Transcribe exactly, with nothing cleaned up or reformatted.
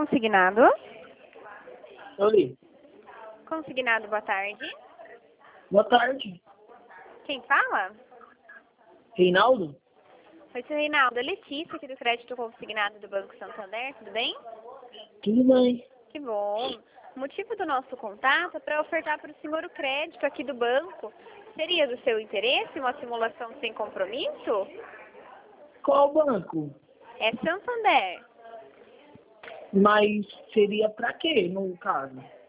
Consignado. Oi, Consignado, boa tarde. boa tarde. Quem fala? Reinaldo? Oi, seu Reinaldo. É Letícia, aqui do Crédito Consignado do Banco Santander. Tudo bem? Tudo bem. Que bom. O motivo do nosso contato é para ofertar para o senhor o crédito aqui do banco. Seria do seu interesse uma simulação sem compromisso? Qual banco? É Santander. Mas seria pra quê, no caso?